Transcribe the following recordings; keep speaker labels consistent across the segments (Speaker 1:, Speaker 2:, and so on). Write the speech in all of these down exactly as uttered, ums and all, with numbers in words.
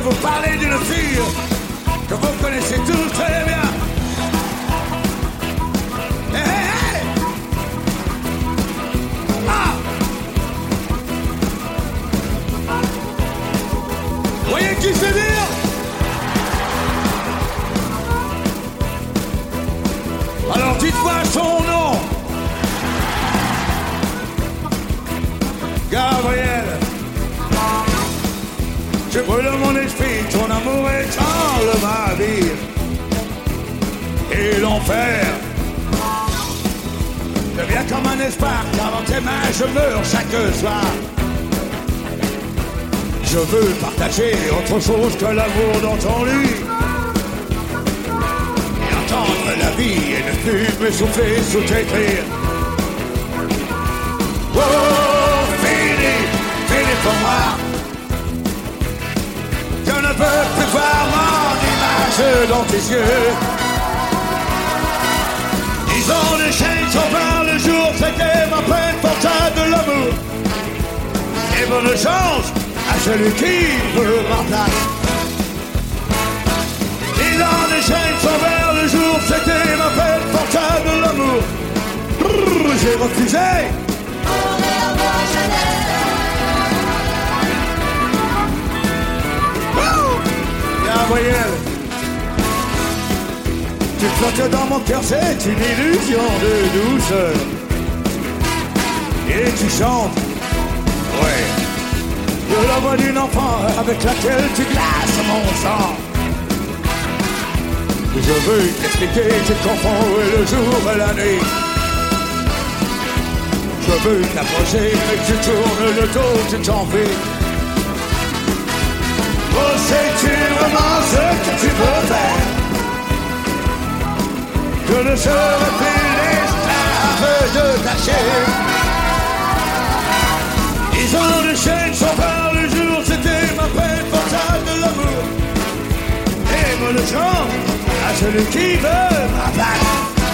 Speaker 1: vous parler d'une fille que vous connaissez tous très bien. Hey, hey, hey! Ah! Vous voyez qui c'est dire? Alors dites-moi son nom. Gabriel. Je brûle mon esprit, ton amour étrangle ma vie. Et l'enfer devient comme un espoir, car dans tes mains je meurs chaque soir. Je veux partager autre chose que l'amour dans ton lit. Et entendre la vie et ne plus me souffler sous tes cris. Oh, fini, fini pour moi. Je ne peux plus voir mon image dans tes yeux. Ils ont des chaînes sur plein le jour, c'était ma peine pour ça de l'amour. Et bonne chance à celui qui veut ma place. Ils ont des chaînes sur vers le jour, c'était ma peine pour ça de l'amour. Brrr, j'ai refusé. Gabriel, tu flottes dans mon cœur, c'est une illusion de douceur. Et tu chantes, ouais, de la voix d'une enfant avec laquelle tu glaces mon sang. Je veux t'expliquer, tu confonds le jour et la nuit. Je veux t'approcher, mais tu tournes le dos, tu t'enfuis. Oh, sais-tu vraiment ce que tu veux faire? Je ne serai plus l'esclave de ta chair. Ils ont des chaînes sans par le jour, c'était ma peine fatale de l'amour. Et bonne chance à celui qui veut ma place.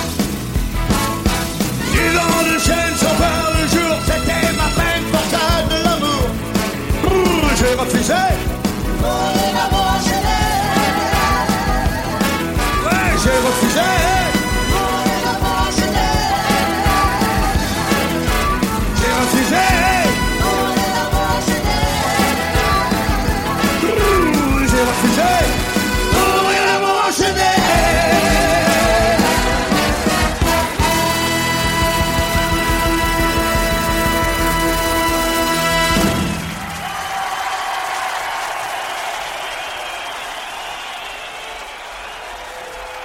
Speaker 1: Ils ont des chaînes sans par le jour, c'était ma peine fatale de l'amour. J'ai refusé. Oh